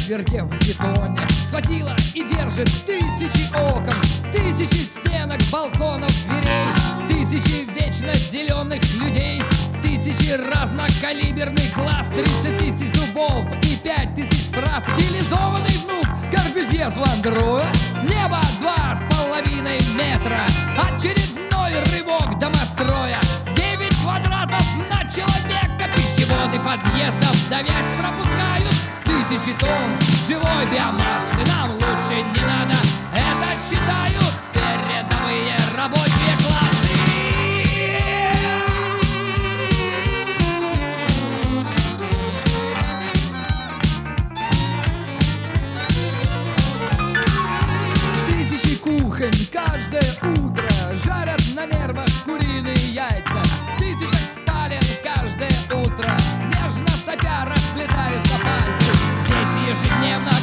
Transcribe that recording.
четверти в бетоне. Схватила и держит тысячи окон, тысячи стенок, балконов, дверей, тысячи вечно зеленых людей, тысячи разнокалиберных глаз, 30 тысяч зубов и 5 тысяч фраз. Стилизованный внук Корбюзье с Ван Гога. Небо 2,5 метра, очередной рывок домостроя. 9 квадратов на человека, пищеводы подъездов давясь пропускают тысячи тонн живой биомассы. Нам лучше не надо, это считают передовые рабочие классы. Тысячи кухонь каждое утро жарят на нервах куриные яйца. В тысячах спален каждое утро нежно сопя расплетаются пальцы. Здесь ежедневно